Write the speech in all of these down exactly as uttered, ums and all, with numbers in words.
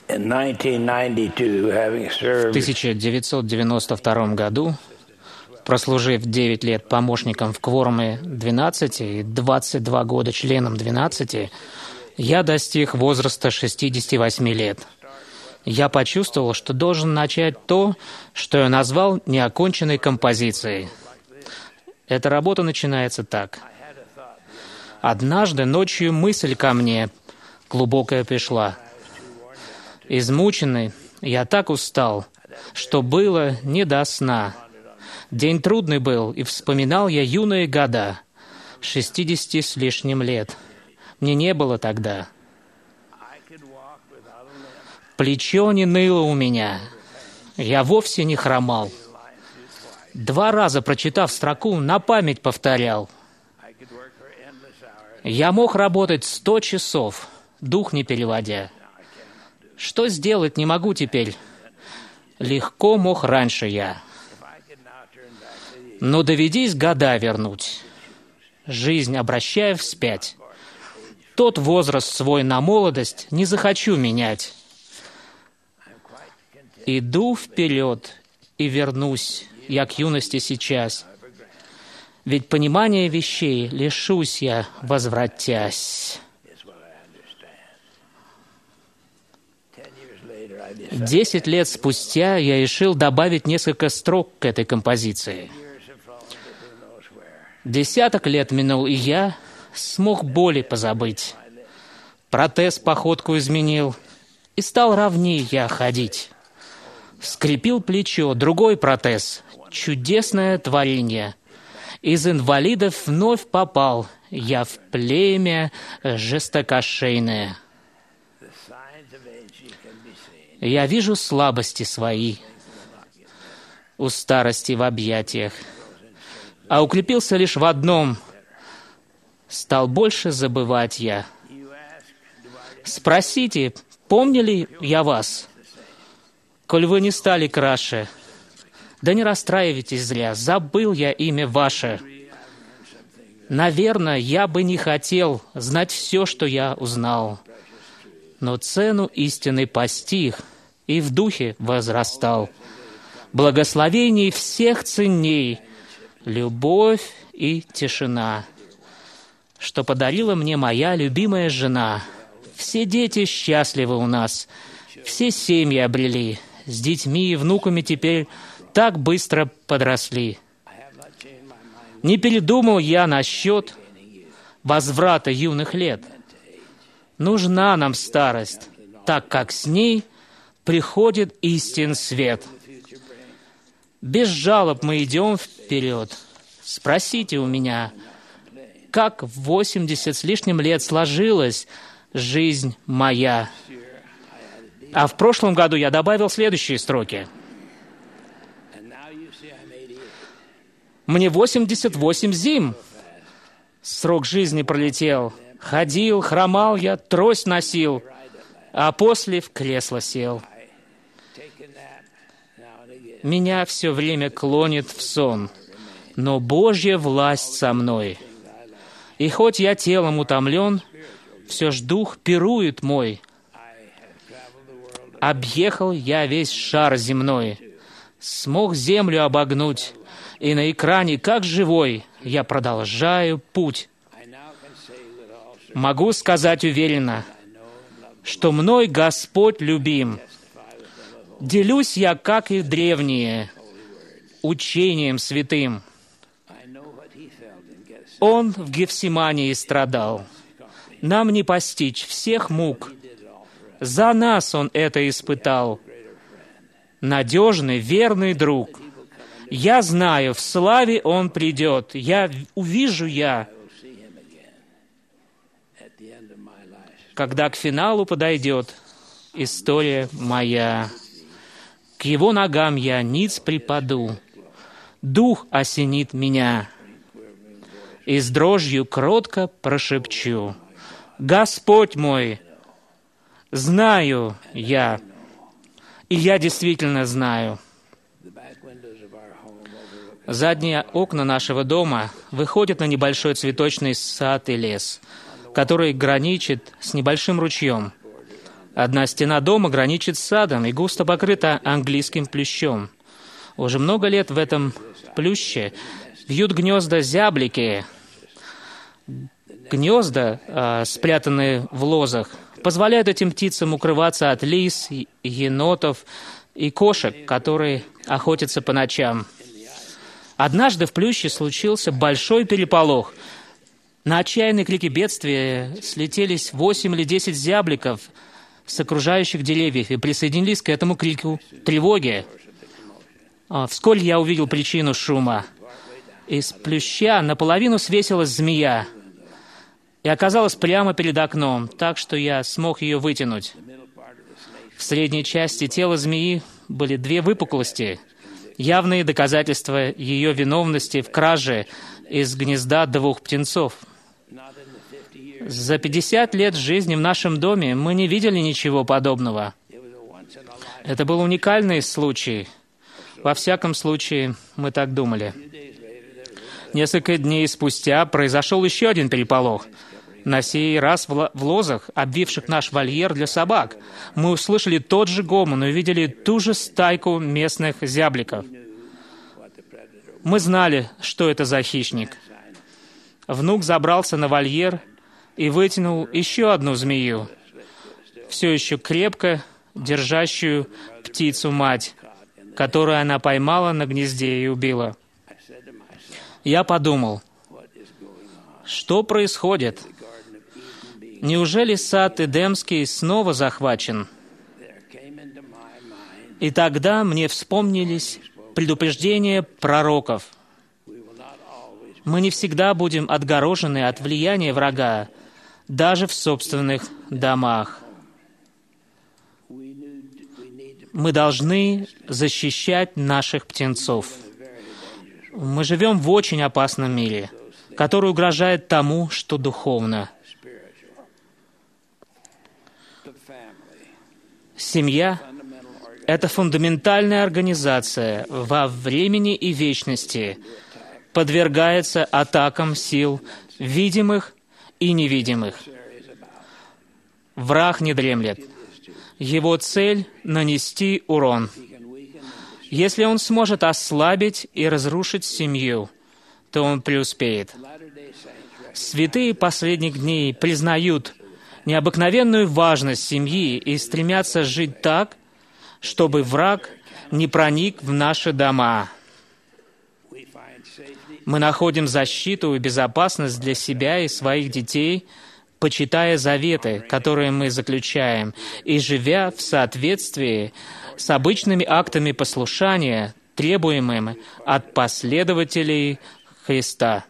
В тысяча девятьсот девяносто втором году, прослужив девять лет помощником в кворуме двенадцати и двадцать два года членом двенадцати, я достиг возраста шестидесяти восьми лет. Я почувствовал, что должен начать то, что я назвал неоконченной композицией. Эта работа начинается так. Однажды ночью мысль ко мне глубокая пришла. Измученный, я так устал, что было не до сна. День трудный был, и вспоминал я юные года, шестидесяти с лишним лет. Мне не было тогда. Плечо не ныло у меня. Я вовсе не хромал. Два раза, прочитав строку, на память повторял. Я мог работать сто часов, дух не переводя. Что сделать не могу теперь? Легко мог раньше я. Но доведись года вернуть, жизнь обращая вспять. Тот возраст свой на молодость не захочу менять. Иду вперед и вернусь я к юности сейчас. Ведь понимания вещей лишусь я, возвратясь. Десять лет спустя я решил добавить несколько строк к этой композиции. Десяток лет минул, и я смог боли позабыть. Протез походку изменил, и стал ровней я ходить. Скрепил плечо, другой протез, чудесное творение. Из инвалидов вновь попал я в племя жестокошейное. Я вижу слабости свои у старости в объятиях, а укрепился лишь в одном — стал больше забывать я. Спросите, помнили я вас, коль вы не стали краше? Да не расстраивайтесь зря, забыл я имя ваше. Наверное, я бы не хотел знать все, что я узнал, но цену истины постиг и в духе возрастал. Благословений всех ценней любовь и тишина, что подарила мне моя любимая жена. Все дети счастливы у нас, все семьи обрели, с детьми и внуками теперь так быстро подросли. Не передумал я насчет возврата юных лет. Нужна нам старость, так как с ней приходит истин свет. Без жалоб мы идем вперед. Спросите у меня, как в восемьдесят с лишним лет сложилась жизнь моя. А в прошлом году я добавил следующие строки. Мне восемьдесят восемь зим. Срок жизни пролетел. Ходил, хромал я, трость носил, а после в кресло сел. Меня все время клонит в сон, но Божья власть со мной. И хоть я телом утомлен, все ж дух пирует мой. Объехал я весь шар земной, смог землю обогнуть, и на экране, как живой, я продолжаю путь. Могу сказать уверенно, что мной Господь любим. Делюсь я, как и древние, учением святым. Он в Гефсимании страдал. Нам не постичь всех мук. За нас Он это испытал. Надежный, верный друг. Я знаю, в славе Он придет. Я увижу я, когда к финалу подойдет история моя. К Его ногам я ниц припаду, дух осенит меня, и с дрожью кротко прошепчу: Господь мой, знаю я, и я действительно знаю. Задние окна нашего дома выходят на небольшой цветочный сад и лес, который граничит с небольшим ручьем. Одна стена дома граничит с садом и густо покрыта английским плющом. Уже много лет в этом плюще вьют гнезда зяблики. Гнезда, э, спрятанные в лозах, позволяют этим птицам укрываться от лис, енотов и кошек, которые охотятся по ночам. Однажды в плюще случился большой переполох. На отчаянные крики бедствия слетелись восемь или десять зябликов с окружающих деревьев и присоединились к этому крику тревоги. Вскоре я увидел причину шума. Из плюща наполовину свесилась змея и оказалась прямо перед окном, так что я смог ее вытянуть. В средней части тела змеи были две выпуклости, явные доказательства ее виновности в краже из гнезда двух птенцов. За пятьдесят лет жизни в нашем доме мы не видели ничего подобного. Это был уникальный случай. Во всяком случае, мы так думали. Несколько дней спустя произошел еще один переполох. На сей раз в лозах, обвивших наш вольер для собак, мы услышали тот же гомон и увидели ту же стайку местных зябликов. Мы знали, что это за хищник. Внук забрался на вольер и вытянул еще одну змею, все еще крепко держащую птицу-мать, которую она поймала на гнезде и убила. Я подумал, что происходит? Неужели сад Эдемский снова захвачен? И тогда мне вспомнились предупреждения пророков. Мы не всегда будем отгорожены от влияния врага, даже в собственных домах. Мы должны защищать наших птенцов. Мы живем в очень опасном мире, который угрожает тому, что духовно. Семья — это фундаментальная организация во времени и вечности, подвергается атакам сил видимых и невидимых. Враг не дремлет. Его цель — нанести урон. Если он сможет ослабить и разрушить семью, то он преуспеет. Святые последних дней признают необыкновенную важность семьи и стремятся жить так, чтобы враг не проник в наши дома. Мы находим защиту и безопасность для себя и своих детей, почитая заветы, которые мы заключаем, и живя в соответствии с обычными актами послушания, требуемыми от последователей Христа.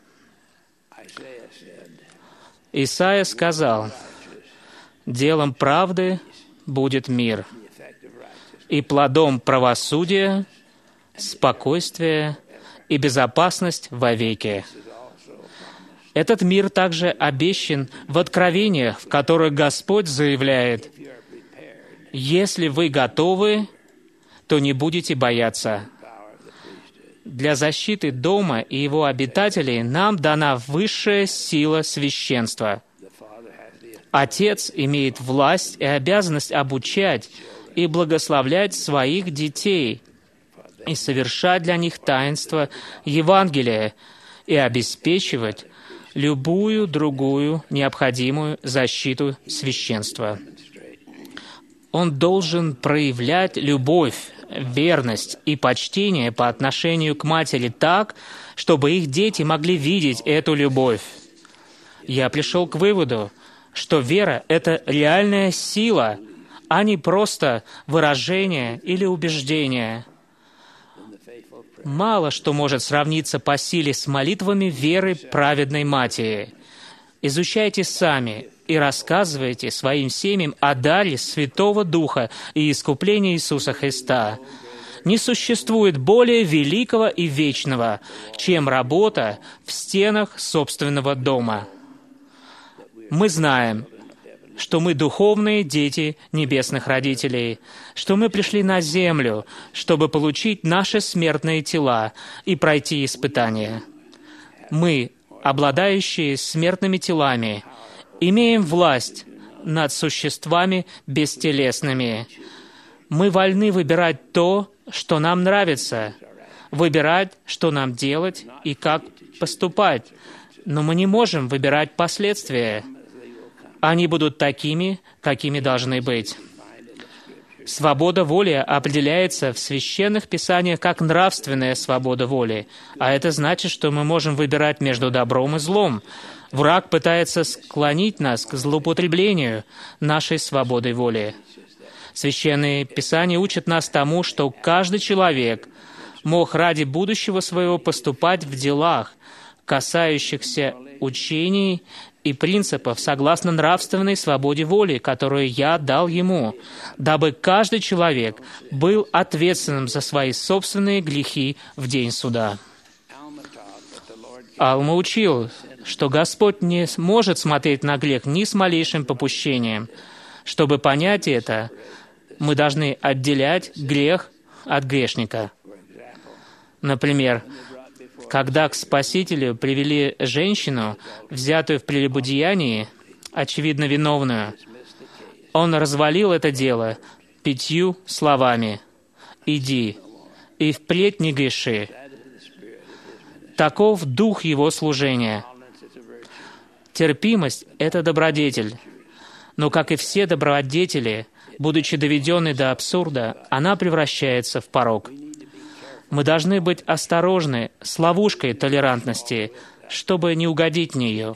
Исайя сказал: «Делом правды будет мир, и плодом правосудия — спокойствие и безопасность вовеки». Этот мир также обещан в откровениях, в которых Господь заявляет: «Если вы готовы, то не будете бояться». Для защиты дома и его обитателей нам дана высшая сила священства. Отец имеет власть и обязанность обучать и благословлять своих детей и совершать для них таинство Евангелия и обеспечивать любую другую необходимую защиту священства. Он должен проявлять любовь, верность и почтение по отношению к матери так, чтобы их дети могли видеть эту любовь. Я пришел к выводу, что вера — это реальная сила, а не просто выражение или убеждение. Мало что может сравниться по силе с молитвами веры праведной матери. Изучайте сами и рассказывайте своим семьям о даре Святого Духа и искуплении Иисуса Христа. Не существует более великого и вечного, чем работа в стенах собственного дома. Мы знаем, что мы духовные дети небесных родителей, что мы пришли на землю, чтобы получить наши смертные тела и пройти испытания. Мы, обладающие смертными телами, имеем власть над существами бестелесными. Мы вольны выбирать то, что нам нравится, выбирать, что нам делать и как поступать. Но мы не можем выбирать последствия. Они будут такими, какими должны быть. Свобода воли определяется в священных писаниях как нравственная свобода воли, а это значит, что мы можем выбирать между добром и злом. Враг пытается склонить нас к злоупотреблению нашей свободой воли. Священные писания учат нас тому, что каждый человек мог ради будущего своего поступать в делах, касающихся учений и принципов согласно нравственной свободе воли, которую я дал ему, дабы каждый человек был ответственным за свои собственные грехи в день суда. Алма учил, что Господь не может смотреть на грех ни с малейшим попущением. Чтобы понять это, мы должны отделять грех от грешника. Например, когда к Спасителю привели женщину, взятую в прелюбодеянии, очевидно виновную, он развалил это дело пятью словами: «Иди, и впредь не греши». Таков дух его служения. Терпимость — это добродетель. Но, как и все добродетели, будучи доведенной до абсурда, она превращается в порок. Мы должны быть осторожны с ловушкой толерантности, чтобы не угодить в нее.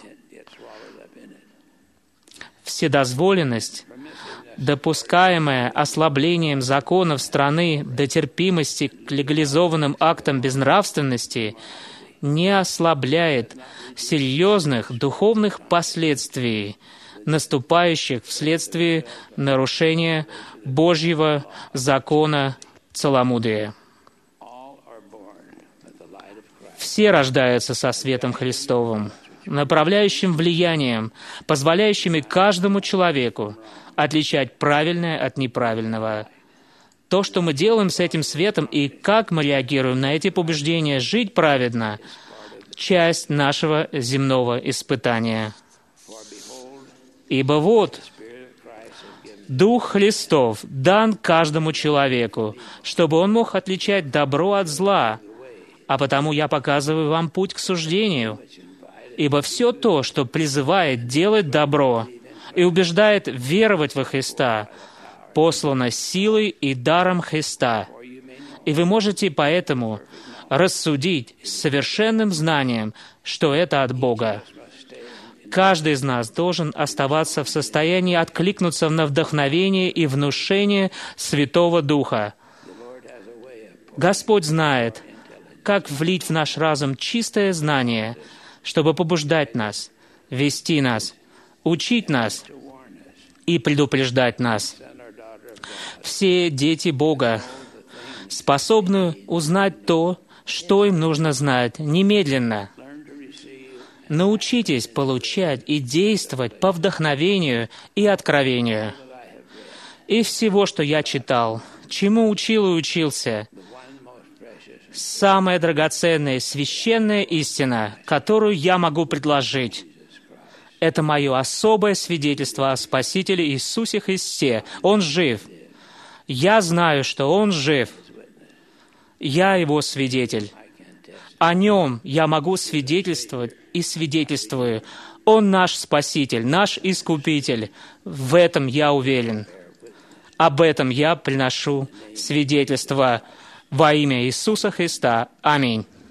Вседозволенность, допускаемая ослаблением законов страны до терпимости к легализованным актам безнравственности, не ослабляет серьезных духовных последствий, наступающих вследствие нарушения Божьего закона целомудрия. Все рождаются со светом Христовым, направляющим влиянием, позволяющими каждому человеку отличать правильное от неправильного. То, что мы делаем с этим светом и как мы реагируем на эти побуждения жить праведно, часть нашего земного испытания. Ибо вот, Дух Христов дан каждому человеку, чтобы он мог отличать добро от зла, а потому я показываю вам путь к суждению. Ибо все то, что призывает делать добро и убеждает веровать во Христа, послано силой и даром Христа. И вы можете поэтому рассудить с совершенным знанием, что это от Бога. Каждый из нас должен оставаться в состоянии откликнуться на вдохновение и внушение Святого Духа. Господь знает, как влить в наш разум чистое знание, чтобы побуждать нас, вести нас, учить нас и предупреждать нас. Все дети Бога способны узнать то, что им нужно знать немедленно. Научитесь получать и действовать по вдохновению и откровению. И всего, что я читал, чему учил и учился, самая драгоценная священная истина, которую я могу предложить, это мое особое свидетельство о Спасителе Иисусе Христе. Он жив. Я знаю, что Он жив. Я Его свидетель. О Нем я могу свидетельствовать и свидетельствую. Он наш Спаситель, наш Искупитель. В этом я уверен. Об этом я приношу свидетельство во имя Иисуса Христа. Аминь.